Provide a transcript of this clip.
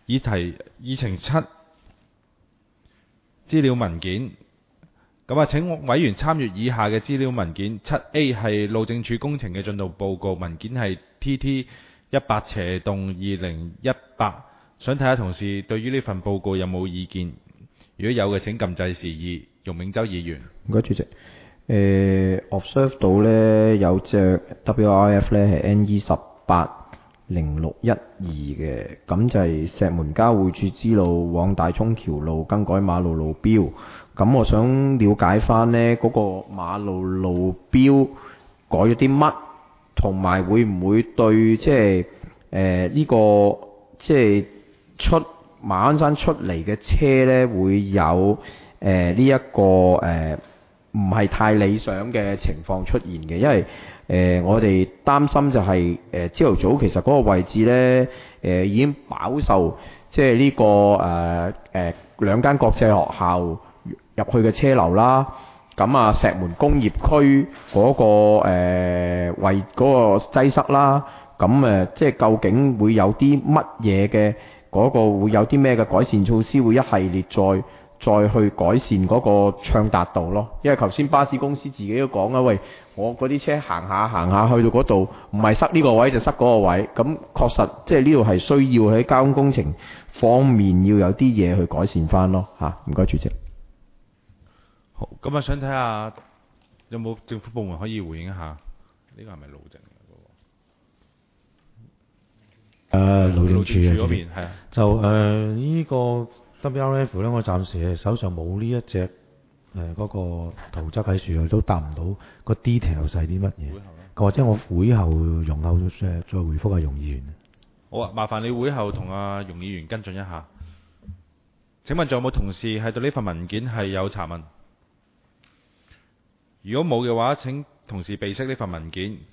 議程7資料文件。咁請委員參閱以下嘅資料文件。7A 係路政署工程嘅進度報告，文件係 TT18/2018。想睇下同事對於呢份報告有冇意見？如果有嘅，請撳掣示意。容銘洲議員。 唔該，主席。observe 到呢有隻 WRF 呢係 NE180612嘅，咁就係石門交匯處支路往大涌橋路更改馬路路標。咁我想了解翻呢嗰個馬路路標改咗啲乜，同埋會唔會對即係呢個即係出馬鞍山出嚟嘅車呢會有呢一個唔係太理想嘅情況出現嘅，因為我哋擔心就係朝頭早其實嗰個位置呢已經飽受即係呢個兩間國際學校入去嘅車流啦。咁石門工業區嗰個為嗰個擠塞啦。咁即係究竟會有啲乜嘢嘅嗰個會有啲咩嘅改善措施，會一系列再去改善嗰個暢達度咯。因為頭先巴士公司自己都講啦，喂，我嗰啲車行下去到嗰度，唔係塞呢個位就塞嗰個位。咁確實即係呢度係需要喺交通工程方面要有啲嘢去改善翻咯嚇。唔該，主席。 好，咁想睇下有冇政府部門可以回應一下？呢個係咪路政路政署嗰邊係啊？ 就呢個 WRF 咧，我暫時手上冇呢一隻嗰個圖則喺樹，都答唔到個 detail 係啲乜嘢。或者我會後容後再回覆阿容議員。 好啊，麻煩你會後同阿容議員跟進一下。請問仲有冇同事係對呢份文件係有查問？如果冇嘅話，請同事備悉呢份文件。